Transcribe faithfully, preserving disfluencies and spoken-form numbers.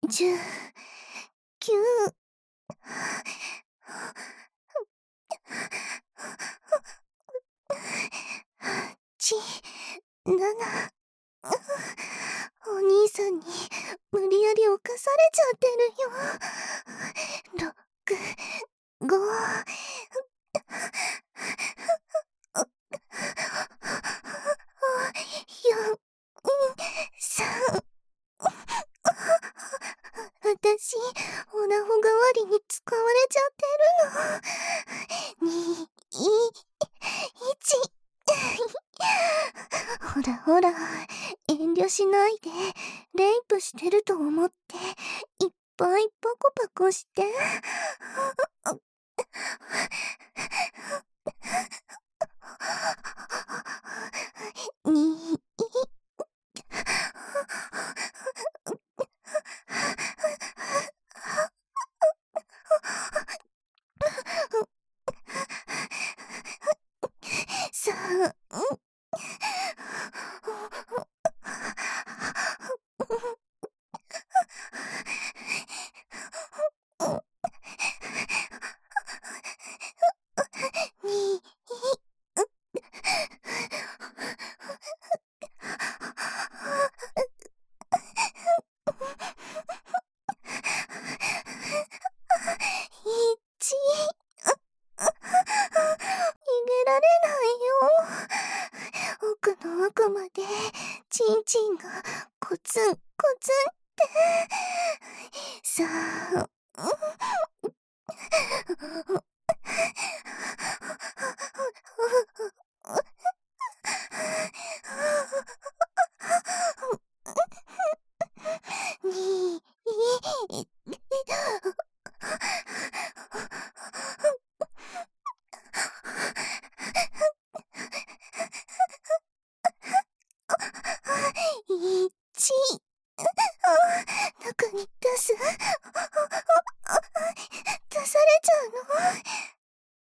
じゅう、きゅう、はち、なな、お兄さんに無理やり犯されちゃってるよ。ろく、ご、よん、さん、私、オナホ代わりに使われちゃってるの。に、い、いち。ほらほら、遠慮しないで、レイプしてると思って、いっぱいパコパコして。に、さん、に、いち。逃げられないよ。奥の奥までチンチンがコツンコツンって。さあ、に、いち。中に出す。